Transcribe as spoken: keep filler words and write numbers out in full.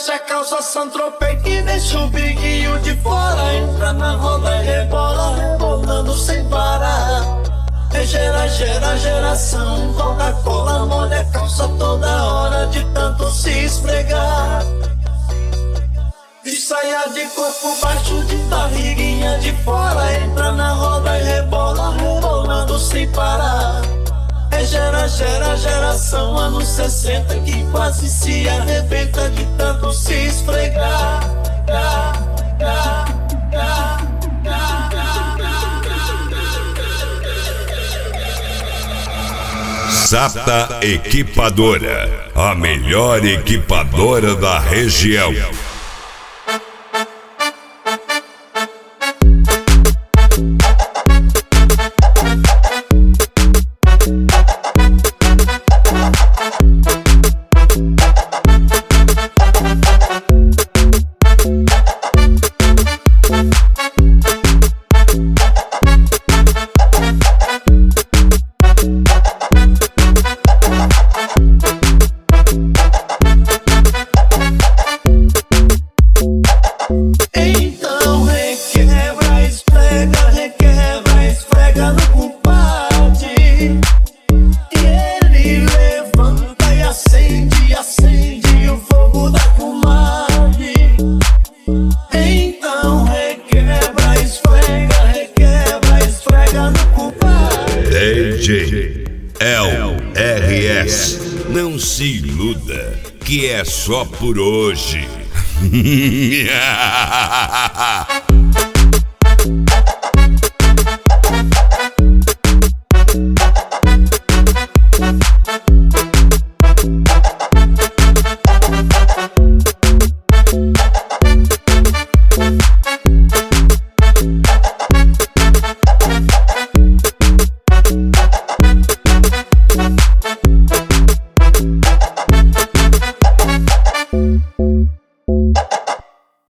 Fecha a calça, Santropei e deixa o biguinho de fora. Entra na roda e rebola, rebolando sem parar. É gera, gera, geração. Coca-Cola molha a calça toda hora de tanto se esfregar. De saia de corpo baixo, de barriguinha de fora. Entra na roda e rebola, rebolando sem parar. É gera, gera, geração, anos sessenta, que quase se arrebenta de tanto se esfregar. Ga, ga, ga, ga, ga, ga. Sata Equipadora, a melhor equipadora da região. D J L R S, não se iluda que é só por hoje.